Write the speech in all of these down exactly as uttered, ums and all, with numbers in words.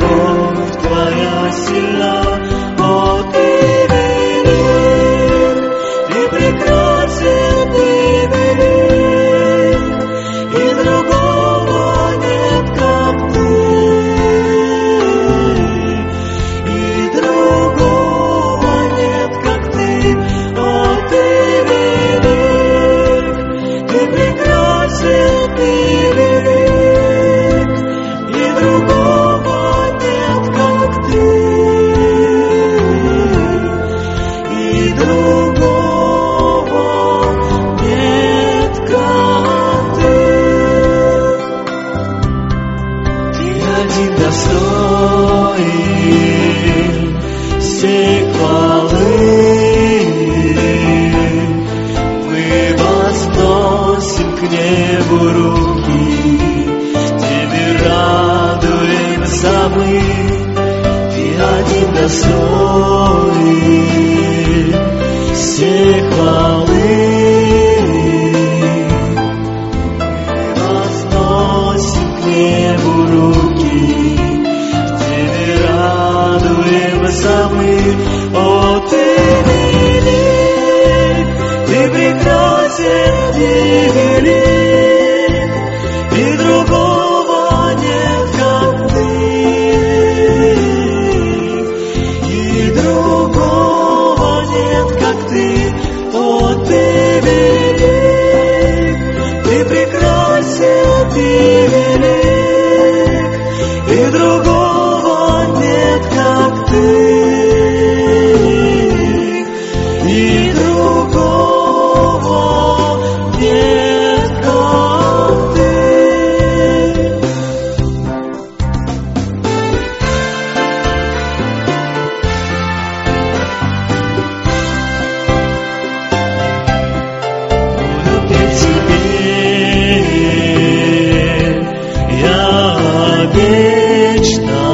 любовь Твоя сильна. О, Ты велик, Ты прекрасен, Ты велик, и другого нет, как Ты, и другого нет, как Ты. О, Ты велик, Ты прекрасен, Ты велик, и другого нет, как Ты, и другого нет, как Ты. Ты один достоин всей хвалы. Мы возносим к небу руки, Тебе радуемся мы. Ты один достоин всей хвалы. Мы возносим к небу руки, Тебе радуемся мы. О, Ты велик, Ты прекрасен, Ты велик, и другого нет, как Ты, и другого нет, как Ты. О, Ты велик, Ты прекрасен, Ты велик, и другого нет, как Ты, и другого нет, как Ты. Буду петь Тебе я вечно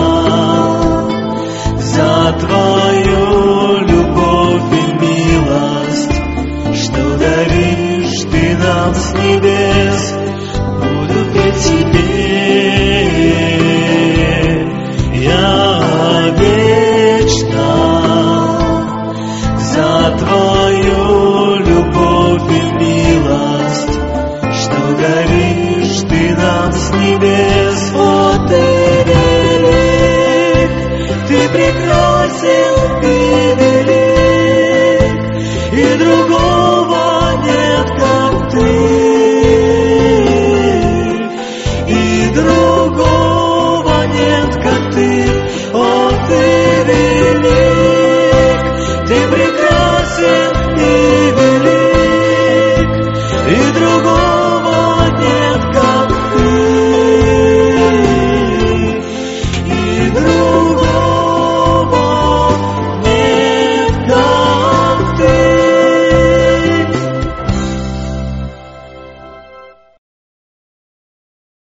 за Твою любовь и милость, что даришь Ты нам с небес. Буду петь Тебе я вечно за Твою любовь и милость, что даришь Ты нам с небес. О, Ты велик, Ты прекрасен,